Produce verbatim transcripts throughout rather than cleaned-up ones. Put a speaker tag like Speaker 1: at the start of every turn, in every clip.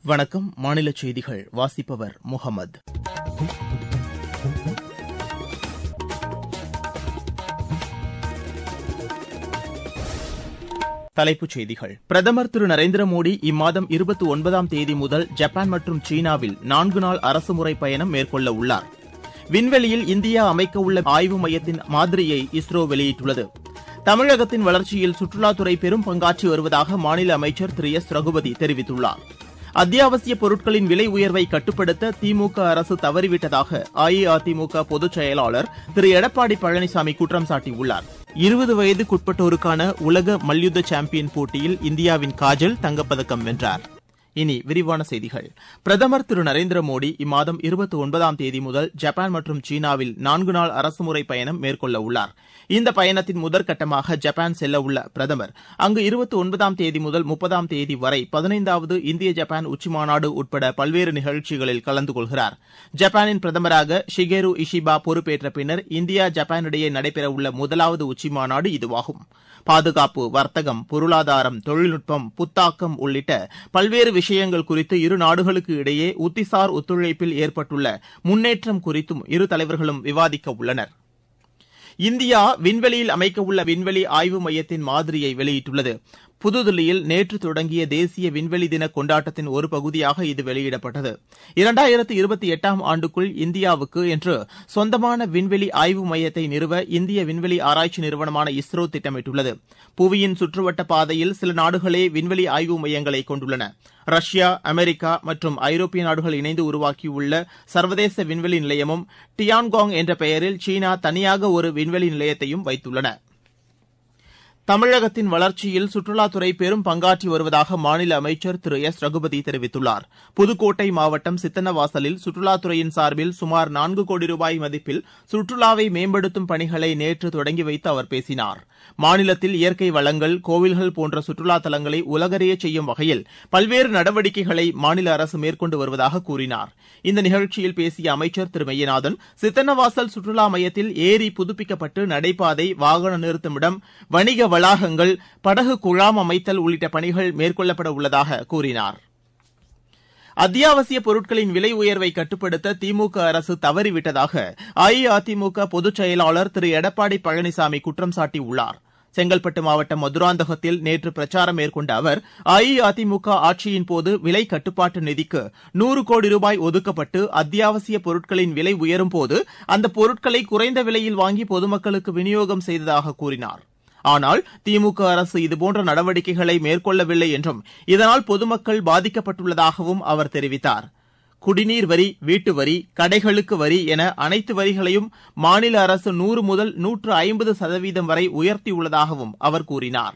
Speaker 1: வணக்கம். மாநில செய்திகள் வாசிப்பவர் முகமது. தலைப்புச் செய்திகள். பிரதமர் திரு நரேந்திர மோடி இம்மாதம் இருபத்தி ஒன்பதாம் தேதி முதல் ஜப்பான் மற்றும் சீனாவில் நான்கு நாள் அரசுமுறை பயணம் மேற்கொள்ள உள்ளார். விண்வெளியில் இந்தியா அமைக்கவுள்ள ஆய்வு மையத்தின் மாதிரியை இஸ்ரோ வெளியிட்டுள்ளது. தமிழகத்தின் வளர்ச்சியில் சுற்றுலாத்துறை பெரும் பங்காற்றி வருவதாக மாநில அமைச்சர் திரு எஸ் ரகுபதி தெரிவித்துள்ளார். அத்தியாவசிய பொருட்களின் விலை உயர்வை கட்டுப்படுத்த திமுக அரசு தவறிவிட்டதாக அஇஅதிமுக பொதுச் செயலாளர் திரு எடப்பாடி பழனிசாமி குற்றம் சாட்டியுள்ளார். இருபது வயதுக்குட்பட்டோருக்கான உலக மல்யுத்த சாம்பியன் போட்டியில் இந்தியாவின் காஜல் தங்கப்பதக்கம் வென்றார். இனி விரிவான செய்திகள். பிரதமர் திரு நரேந்திர மோடி இம்மாதம் இருபத்தி ஒன்பதாம் தேதி முதல் ஜப்பான் மற்றும் சீனாவில் நான்கு நாள் அரசுமுறை பயணம் மேற்கொள்ள உள்ளார். இந்த பயணத்தின் முதற்கட்டமாக ஜப்பான் செல்ல உள்ள பிரதமர் அங்கு இருபத்தி ஒன்பதாம் தேதி முதல் முப்பதாம் தேதி வரை பதினைந்தாவது இந்திய ஜப்பான் உச்சிமாநாடு உட்பட பல்வேறு நிகழ்ச்சிகளில் கலந்து கொள்கிறார். ஜப்பானின் பிரதமராக ஷிகேரு இஷிபா பொறுப்பேற்ற பின்னர் இந்தியா ஜப்பான் இடையே நடைபெறவுள்ள முதலாவது உச்சிமாநாடு இதுவாகும். பாதுகாப்பு, வர்த்தகம், பொருளாதாரம், தொழில்நுட்பம், புத்தாக்கம் உள்ளிட்ட பல்வேறு விஷயங்கள் குறித்து இரு நாடுகளுக்கு இடையே உத்திசார் ஒத்துழைப்பில் ஏற்பட்டுள்ள முன்னேற்றம் குறித்தும் இரு தலைவர்களும் விவாதிக்க உள்ளனர். இந்தியா விண்வெளியில் அமைக்கவுள்ள விண்வெளி ஆய்வு மையத்தின் மாதிரியை வெளியிட்டுள்ளது. புதுதில்லியில் நேற்று தொடங்கிய தேசிய விண்வெளி தின கொண்டாட்டத்தின் ஒரு பகுதியாக இது வெளியிடப்பட்டது. இரண்டாயிரத்து இருபத்தி எட்டாம் ஆண்டுக்குள் இந்தியாவுக்கு என்று சொந்தமான விண்வெளி ஆய்வு மையத்தை நிறுவ இந்திய விண்வெளி ஆராய்ச்சி நிறுவனமான இஸ்ரோ திட்டமிட்டுள்ளது. புவியின் சுற்றுவட்ட பாதையில் சில நாடுகளே விண்வெளி ஆய்வு மையங்களை கொண்டுள்ளன. ரஷ்யா, அமெரிக்கா மற்றும் ஐரோப்பிய நாடுகள் இணைந்து உருவாக்கியுள்ள சர்வதேச விண்வெளி நிலையமும் டியான்காங் என்ற பெயரில் சீனா தனியாக ஒரு விண்வெளி நிலையத்தையும் வைத்துள்ளன. தமிழகத்தின் வளர்ச்சியில் சுற்றுலாத்துறை பெரும் பங்காற்றி வருவதாக மாநில அமைச்சர் திரு எஸ் ரகுபதி தெரிவித்துள்ளார். புதுக்கோட்டை மாவட்டம் சித்தன்னவாசலில் சுற்றுலாத்துறையின் சார்பில் சுமார் நான்கு கோடி ரூபாய் மதிப்பில் சுற்றுலாவை மேம்படுத்தும் பணிகளை நேற்று தொடங்கி வைத்து அவர் பேசினார். மாநிலத்தில் இயற்கை வளங்கள், கோவில்கள் போன்ற சுற்றுலா தலங்களை உலகறியச் செய்யும் வகையில் பல்வேறு நடவடிக்கைகளை மாநில அரசு மேற்கொண்டு வருவதாக கூறினார். இந்த நிகழ்ச்சியில் பேசிய அமைச்சர் திரு மெய்யநாதன், சித்தன்னவாசல் சுற்றுலா மையத்தில் ஏரி புதுப்பிக்கப்பட்டு நடைபாதை, வாகன நிறுத்துமிடம், வணிக வளாகங்கள், படகு குழாம் அமைத்தல் உள்ளிட்ட பணிகள் மேற்கொள்ளப்பட உள்ளதாக கூறினார். அத்தியாவசிய பொருட்களின் விலை உயர்வை கட்டுப்படுத்த திமுக அரசு தவறிவிட்டதாக அஇஅதிமுக பொதுச் செயலாளர் திரு எடப்பாடி பழனிசாமி குற்றம் சாட்டியுள்ளார். செங்கல்பட்டு மாவட்டம் மதுராந்தகத்தில் நேற்று பிரச்சாரம் மேற்கொண்ட அவர், அஇஅதிமுக ஆட்சியின்போது விலை கட்டுப்பாட்டு நிதிக்கு நூறு கோடி ரூபாய் ஒதுக்கப்பட்டு அத்தியாவசிய பொருட்களின் விலை உயரும்போது அந்த பொருட்களை குறைந்த விலையில் வாங்கி பொதுமக்களுக்கு விநியோகம் செய்ததாக கூறினார். ஆனால் திமுக அரசு இதுபோன்ற நடவடிக்கைகளை மேற்கொள்ளவில்லை என்றும் இதனால் பொதுமக்கள் பாதிக்கப்பட்டுள்ளதாகவும் அவர் தெரிவித்தார். குடிநீர் வரி, வீட்டு வரி, கடைகளுக்கு வரி என அனைத்து வரிகளையும் மாநில அரசு நூறு முதல் நூற்று ஐம்பது சதவீதம் வரை உயர்த்தியுள்ளதாகவும் அவர் கூறினார்.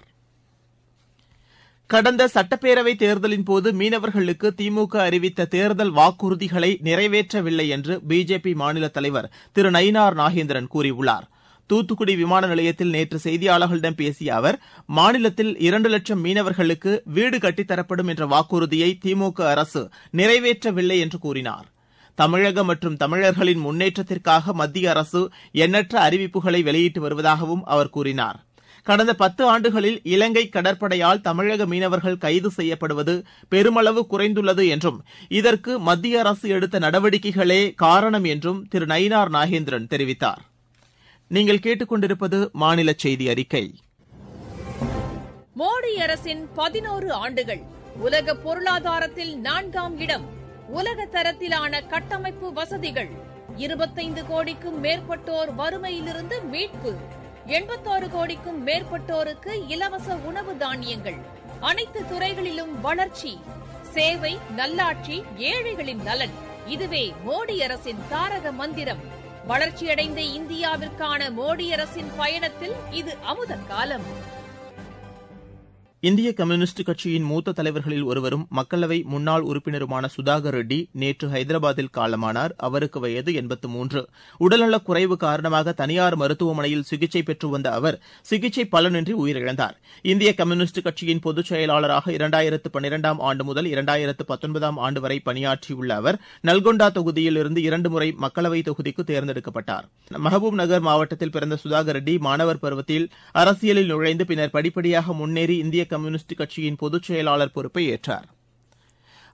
Speaker 1: கடந்த சட்டப்பேரவைத் தேர்தலின் போது மீனவர்களுக்கு திமுக அறிவித்த தேர்தல் வாக்குறுதிகளை நிறைவேற்றவில்லை என்று பிஜேபி மாநில தலைவர் திரு நயினார் நாகேந்திரன் கூறியுள்ளார். தூத்துக்குடி விமான நிலையத்தில் நேற்று செய்தியாளர்களிடம் பேசிய அவர், மாநிலத்தில் இரண்டு லட்சம் மீனவர்களுக்கு வீடு கட்டித்தரப்படும் என்ற வாக்குறுதியை திமுக அரசு நிறைவேற்றவில்லை என்று கூறினார். தமிழகம் மற்றும் தமிழர்களின் முன்னேற்றத்திற்காக மத்திய அரசு எண்ணற்ற அறிவிப்புகளை வெளியிட்டு வருவதாகவும் அவர் கூறினார். கடந்த பத்து ஆண்டுகளில் இலங்கை கடற்படையால் தமிழக மீனவர்கள் கைது செய்யப்படுவது பெருமளவு குறைந்துள்ளது என்றும் இதற்கு மத்திய அரசு எடுத்த நடவடிக்கைகளே காரணம் என்றும் திரு நயினார் நாகேந்திரன் தெரிவித்தார். நீங்கள் கேட்டுக்கொண்டிருப்பது மாநில செய்தி அறிக்கை.
Speaker 2: மோடி அரசின் பதினோரு ஆண்டுகள். உலக பொருளாதாரத்தில் நான்காம் இடம். உலக தரத்திலான கட்டமைப்பு வசதிகள். இருபத்தைந்து கோடிக்கும் மேற்பட்டோர் வறுமையிலிருந்து மீட்பு. எண்பத்தாறு கோடிக்கும் மேற்பட்டோருக்கு இலவச உணவு தானியங்கள். அனைத்து துறைகளிலும் வளர்ச்சி. சேவை, நல்லாட்சி, ஏழைகளின் நலன். இதுவே மோடி அரசின் தாரக மந்திரம். வளர்ச்சியடைந்த இந்தியாவிற்கான மோடி அரசின் பயணத்தில் இது அமுத காலம்.
Speaker 1: இந்திய கம்யூனிஸ்ட் கட்சியின் மூத்த தலைவர்களில் ஒருவரும் மக்களவை முன்னாள் உறுப்பினருமான சுதாகர் ரெட்டி நேற்று ஹைதராபாத்தில் காலமானார். அவருக்கு வயது எண்பத்து மூன்று. உடல்நலக் குறைவு காரணமாக தனியார் மருத்துவமனையில் சிகிச்சை பெற்று வந்த அவர் சிகிச்சை பலனின்றி உயிரிழந்தார். இந்திய கம்யூனிஸ்ட் கட்சியின் பொதுச் செயலாளராக இரண்டாயிரத்து பன்னிரண்டாம் ஆண்டு முதல் இரண்டாயிரத்து பத்தொன்பதாம் ஆண்டு வரை பணியாற்றியுள்ள அவர் நல்கொண்டா தொகுதியில் இருந்து இரண்டு முறை மக்களவை தொகுதிக்கு தேர்ந்தெடுக்கப்பட்டார். மஹபூப் நகர் மாவட்டத்தில் பிறந்த சுதாகர் ரெட்டி மாணவர் பருவத்தில் அரசியலில் நுழைந்து பின்னர் படிப்படியாக முன்னேறி இந்திய கம்யூனிஸ்ட் கட்சியின் பொதுச் செயலாளர் பொறுப்பை ஏற்றார்.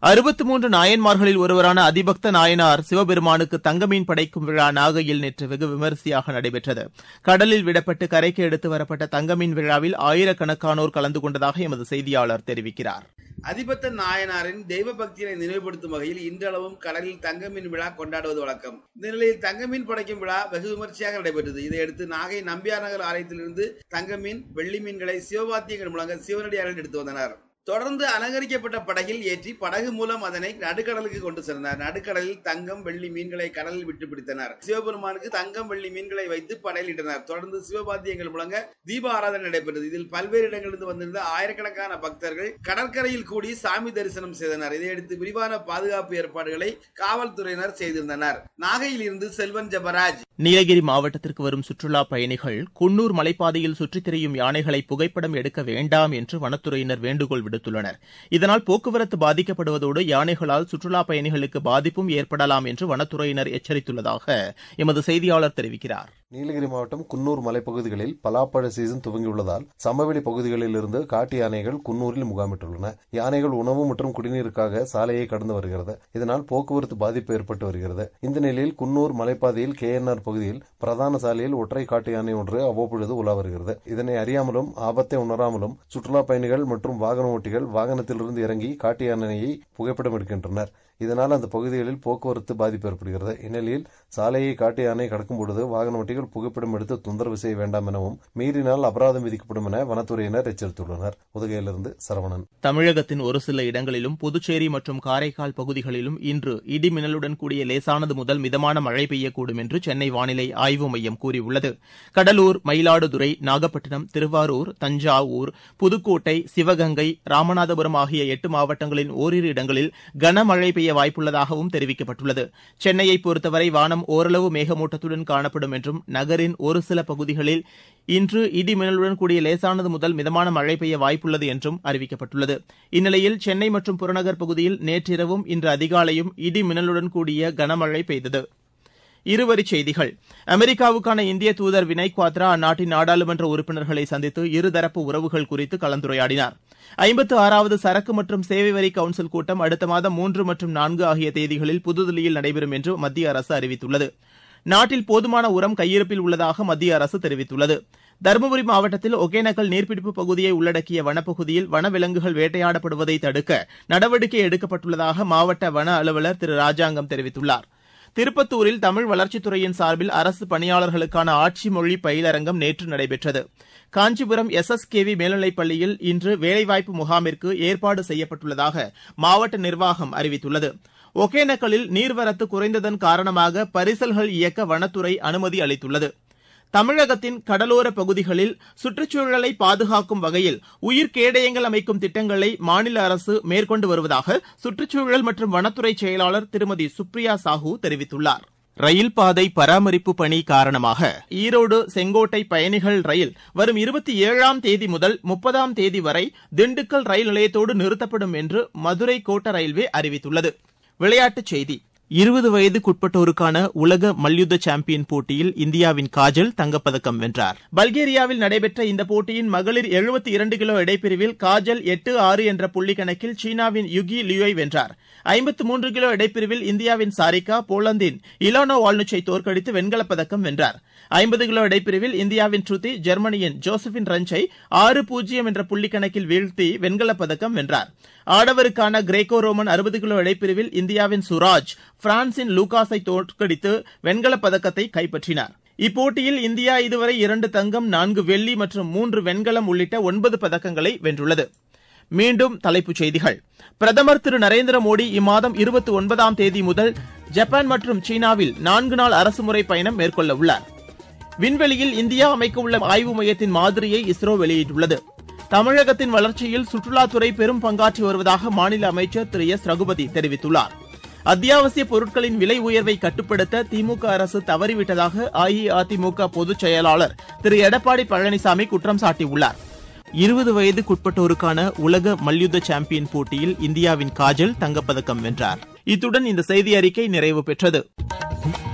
Speaker 1: அறுபத்து மூன்று நாயன்மார்களில் ஒருவரான அதிபக்த நாயனார் சிவபெருமானுக்கு தங்கமீன் படைக்கும் விழா நாகையில் நேற்று வெகு விமரிசையாக நடைபெற்றது. கடலில் விடப்பட்டு கரைக்கு எடுத்து வரப்பட்ட தங்கமீன் விழாவில் ஆயிரக்கணக்கானோர் கலந்து கொண்டதாக எமது செய்தியாளர் தெரிவிக்கிறார்.
Speaker 3: அதிபத்த நாயனாரின் தெய்வ பக்தியை நினைவுபடுத்தும் வகையில் இன்றளவும் கடலில் தங்கமீன் விழா கொண்டாடுவது வழக்கம். இந்த நிலையில் தங்கமீன் படைக்கும் விழா வெகு விமர்சையாக நடைபெற்றது. இதையடுத்து நாகை நம்பியார் நகர் ஆலயத்திலிருந்து தங்கமீன், வெள்ளி மீன்களை சிவபாத்தியங்கள் மூலங்க சிவனடியார்கள் எடுத்து வந்தனர். தொடர்ந்து அலங்கரிக்கப்பட்ட படகில் ஏற்றி படகு மூலம் அதனை நடுக்கடலுக்கு கொண்டு சென்றனர். நடுக்கடலில் தங்கம், வெள்ளி மீன்களை கடலில் விட்டு பிடித்தனர். சிவபெருமானுக்கு தங்கம், வெள்ளி மீன்களை வைத்து படையிலிட்டனர். தொடர்ந்து சிவபாத்தியங்கள் முழங்க தீப ஆராதனை நடைபெற்றது. இதில் பல்வேறு இடங்களிலிருந்து வந்திருந்த ஆயிரக்கணக்கான பக்தர்கள் கடற்கரையில் கூடி சாமி தரிசனம் செய்தனர். இதையடுத்து விரிவான பாதுகாப்பு ஏற்பாடுகளை காவல்துறையினர் செய்திருந்தனர். நாகையில் இருந்து செல்வன் ஜபராஜ்.
Speaker 1: நீலகிரி மாவட்டத்திற்கு வரும் சுற்றுலா பயணிகள் குன்னூர் மலைப்பாதையில் சுற்றித் திரியும் யானைகளை புகைப்படம் எடுக்க வேண்டாம் என்று வனத்துறையினர் வேண்டுகோள் விடுத்துள்ளனர். இதனால் போக்குவரத்து பாதிக்கப்படுவதோடு யானைகளால் சுற்றுலா பயணிகளுக்கு பாதிப்பும் ஏற்படலாம் என்று வனத்துறையினர் எச்சரித்துள்ளதாக எமது செய்தியாளர் தெரிவிக்கிறார்.
Speaker 4: நீலகிரி மாவட்டம் குன்னூர் மலைப்பகுதிகளில் பலாப்பழ சீசன் துவங்கியுள்ளதால் சமவெளி பகுதிகளில் இருந்து காட்டு யானைகள் குன்னூரில் முகாமிட்டுள்ளன. யானைகள் உணவு மற்றும் குடிநீருக்காக சாலையை கடந்து வருகிறது. இதனால் போக்குவரத்து பாதிப்பு ஏற்பட்டு வருகிறது. இந்த நிலையில் குன்னூர் மலைப்பாதையில் கே என் ஆர் பகுதியில் பிரதான சாலையில் ஒற்றை காட்டு யானை ஒன்று அவ்வப்பொழுது உலா வருகிறது. இதனை அறியாமலும் ஆபத்தை உணராமலும் சுற்றுலா பயணிகள் மற்றும் வாகன ஓட்டிகள் வாகனத்திலிருந்து இறங்கி காட்டு யானையை புகைப்படம் எடுக்கின்றனர். இதனால் அந்த பகுதிகளில் போக்குவரத்து பாதிப்பு ஏற்படுகிறது. இந்நிலையில் சாலையை காட்டு யானை கடக்கும் பொழுது வாகன ஓட்டிகள் புகைப்படம் எடுத்து தொந்தரவு செய்ய வேண்டாம் எனவும் மீறினால் அபராதம் விதிக்கப்படும் என வனத்துறையினர் எச்சரித்துள்ளனர். உதகையிலிருந்து சரவணன்.
Speaker 1: தமிழகத்தின் ஒரு சில இடங்களிலும் புதுச்சேரி மற்றும் காரைக்கால் பகுதிகளிலும் இன்று இடி மின்னலுடன் கூடிய லேசானது முதல் மிதமான மழை பெய்யக்கூடும் என்று சென்னை வானிலை ஆய்வு மையம் கூறியுள்ளது. கடலூர், மயிலாடுதுறை, நாகப்பட்டினம், திருவாரூர், தஞ்சாவூர், புதுக்கோட்டை, சிவகங்கை, ராமநாதபுரம் ஆகிய எட்டு மாவட்டங்களின் ஓரிரு இடங்களில் கனமழை பெய்ய வாய்ப்புள்ளதாகவும் தெரிவிக்கப்பட்டுள்ளது. சென்னையை பொறுத்தவரை வானம் ஓரளவு மேகமூட்டத்துடன் காணப்படும் என்றும் நகரின் ஒரு சில பகுதிகளில் இன்று இடி மின்னலுடன் கூடிய லேசானது முதல் மிதமான மழை பெய்ய வாய்ப்புள்ளது என்றும் அறிவிக்கப்பட்டுள்ளது. இந்நிலையில் சென்னை மற்றும் புறநகர் பகுதியில் நேற்றிரவும் இன்று அதிகாலையும் இடி மின்னலுடன் கூடிய கனமழை பெய்தது. இருவரிச் செய்திகள். அமெரிக்காவுக்கான இந்திய தூதர் வினய் குவாத்ரா அந்நாட்டின் நாடாளுமன்ற உறுப்பினர்களை சந்தித்து இருதரப்பு உறவுகள் குறித்து கலந்துரையாடினார். ஐம்பத்து ஆறாவது சரக்கு மற்றும் சேவை வரி கவுன்சில் கூட்டம் அடுத்த மாதம் மூன்று மற்றும் நான்கு ஆகிய தேதிகளில் புதுதில்லியில் நடைபெறும் என்று மத்திய அரசு அறிவித்துள்ளது. நாட்டில் போதுமான உரம் கையிருப்பில் உள்ளதாக மத்திய அரசு தெரிவித்துள்ளது. தருமபுரி மாவட்டத்தில் ஒகேனக்கல் நீர்பிடிப்பு பகுதியை உள்ளடக்கிய வனப்பகுதியில் வனவிலங்குகள் வேட்டையாடப்படுவதை தடுக்க நடவடிக்கை எடுக்கப்பட்டுள்ளதாக மாவட்ட வன அலுவலர் திரு ராஜாங்கம் தெரிவித்துள்ளார். திருப்பத்தூரில் தமிழ் வளர்ச்சித்துறையின் சார்பில் அரசு பணியாளர்களுக்கான ஆட்சி மொழி பயிலரங்கம் நேற்று நடைபெற்றது. Kanchipuram S S K V மேல்நிலைப் பள்ளியில் இன்று வேலைவாய்ப்பு முகாமிற்கு ஏற்பாடு செய்யப்பட்டுள்ளதாக மாவட்ட நிர்வாகம் அறிவித்துள்ளது. ஒகேனக்கலில் நீர்வரத்து குறைந்ததன் காரணமாக பரிசல்கள் இயக்க வனத்துறை அனுமதி அளித்துள்ளது. தமிழகத்தின் கடலோர பகுதிகளில் சுற்றுச்சூழலை பாதுகாக்கும் வகையில் உயிர்கேடயங்கள் அமைக்கும் திட்டங்களை மாநில அரசு மேற்கொண்டு வருவதாக சுற்றுச்சூழல் மற்றும் வனத்துறை செயலாளர் திருமதி சுப்ரியா சாஹூ தெரிவித்துள்ளார். ரயில் பாதை பராமரிப்பு பணி காரணமாக ஈரோடு செங்கோட்டை பயணிகள் ரயில் வரும் இருபத்தி ஏழாம் தேதி முதல் முப்பதாம் தேதி வரை திண்டுக்கல் ரயில் நிலையத்தோடு நிறுத்தப்படும் என்று மதுரை கோட்ட ரயில்வே அறிவித்துள்ளது. விளையாட்டுச் செய்தி. இருபது வயதுக்குட்பட்டோருக்கான உலக மல்யுத்த சாம்பியன் போட்டியில் இந்தியாவின் காஜல் தங்கப்பதக்கம் வென்றார். பல்கேரியாவில் நடைபெற்ற இந்த போட்டியின் மகளிர் எழுபத்தி இரண்டு கிலோ எடைப்பிரிவில் காஜல் எட்டு ஆறு என்ற புள்ளி கணக்கில் சீனாவின் யுகி லியூயை வென்றார். ஐம்பத்து மூன்று கிலோ எடைப்பிரிவில் இந்தியாவின் சாரிகா போலந்தின் இலானோ வால்னுச்சை தோற்கடித்து வெண்கலப் பதக்கம் வென்றார். ஐம்பது கிலோ எடைப்பிரிவில் இந்தியாவின் ஸ்ருதி ஜெர்மனியின் ஜோசபின் ரன்ச்சை ஆறு பூஜ்ஜியம் என்ற புள்ளி கணக்கில் வீழ்த்தி வெண்கலப் பதக்கம் வென்றார். ஆடவருக்கான கிரேக்கோ ரோமன் அறுபது கிலோ எடைப்பிரிவில் இந்தியாவின் சுராஜ் பிரான்சின் லூகாஸை தோற்கடித்து வெண்கலப் பதக்கத்தை கைப்பற்றினார். இப்போட்டியில் இந்தியா இதுவரை இரண்டு தங்கம், நான்கு வெள்ளி மற்றும் மூன்று வெண்கலம் உள்ளிட்ட ஒன்பது பதக்கங்களை வென்றுள்ளது. மீண்டும் தலைப்புச் செய்திகள். பிரதமர் திரு நரேந்திர மோடி இம்மாதம் இருபத்தி ஒன்பதாம் தேதி முதல் ஜப்பான் மற்றும் சீனாவில் நான்கு நாள் அரசுமுறை பயணம் மேற்கொள்ள உள்ளார். விண்வெளியில் இந்தியா அமைக்க உள்ள ஆய்வு மையத்தின் மாதிரியை இஸ்ரோ வெளியிட்டுள்ளது. தமிழகத்தின் வளர்ச்சியில் சுற்றுலாத்துறை பெரும் பங்காற்றி வருவதாக மாநில அமைச்சர் திரு எஸ் ரகுபதி தெரிவித்துள்ளார். அத்தியாவசிய பொருட்களின் விலை உயர்வை கட்டுப்படுத்த திமுக அரசு தவறிவிட்டதாக அஇஅதிமுக பொதுச் செயலாளர் திரு எடப்பாடி பழனிசாமி குற்றம் சாட்டியுள்ளார். இருபது வயதுக்குட்பட்டோருக்கான உலக மல்யுத்த சாம்பியன் போட்டியில் இந்தியாவின் காஜல் தங்கப்பதக்கம் வென்றார். இத்துடன் இந்த செய்தி அறிக்கை நிறைவு பெற்றது.